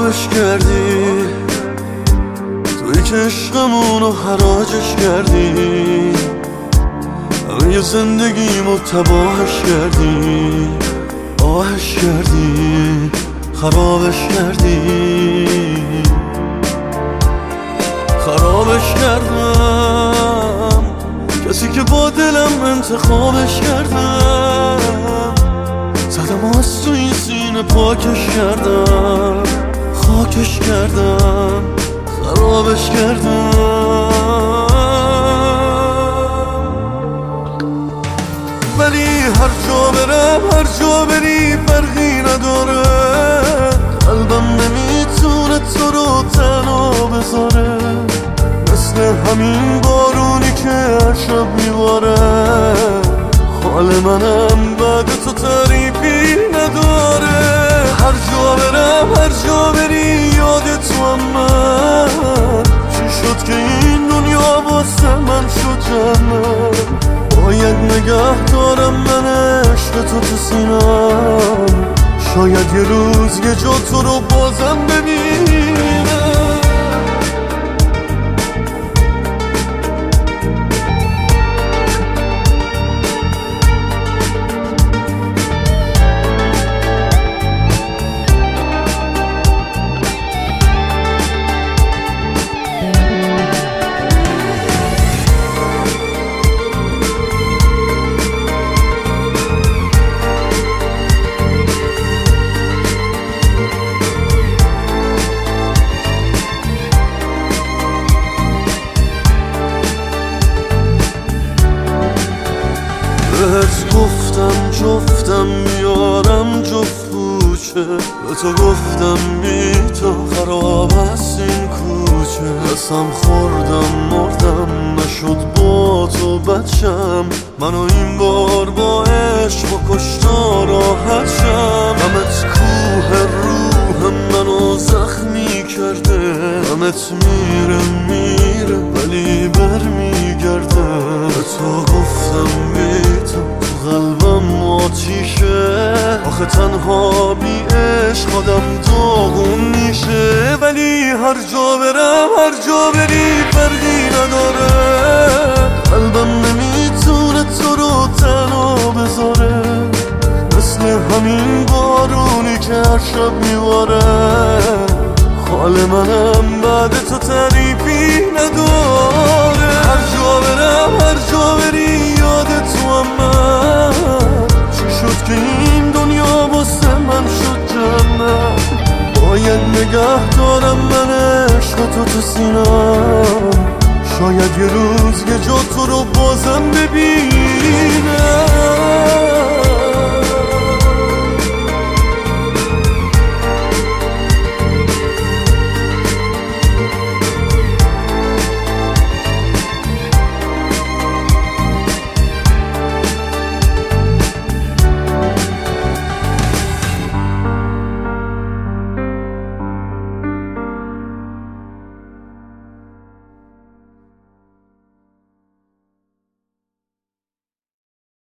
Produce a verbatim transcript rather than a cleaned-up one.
خرابش کردی، توی که عشقمونو حراجش کردی، همه زندگیمو تباهش کردی، آهش کردی، خرابش کردی. خرابش کردم، کسی که با دلم انتخابش کردم، زدم از تو این سینه پاکش کردم، خاکش کردم، خرابش کردم. ولی هر جا برم، هر جا بری فرقی نداره، قلبم نمیتونه تو رو تنها بذاره، مثل همین بارونی که هر شب میباره. حال منم بعد تو تعریفی نداره، هر جا برم، هر جا بری یاد تو هم من. چی شد که این دنیا واسه من شد جنت؟ باید نگه دارم من عشق تو تو سینم، شاید یه روز یه جا تو رو بازم ببینم. بهت گفتم جفتم میارم جفت بوچه، به تو گفتم بی تو خراب است این کوچه. قسم خوردم مردم نشد با تو بچم، منو این بار با عشق و کشتا راحت شم. غمت کوه روح منو زخمی کرده، غمت میره میره ولی بر میگرده. به تو گفتم بی تو قلبم آتیشه، آخه تنها بی عشق آدم داغون میشه. ولی هر جا برم، هر جا بری فرقی نداره، قلبم نمیتونه تو رو تنها بذاره، مثل همین بارونی که هر شب میباره. حال منم بعد تو تعریفی نداره، هر جا برم، هر جا بری یاد تو هم من. چی شد که این دنیا واسه من شد جنت؟ باید نگه دارم من عشق تو تو سینم، شاید یه روز یه جا تو رو بازم ببینم.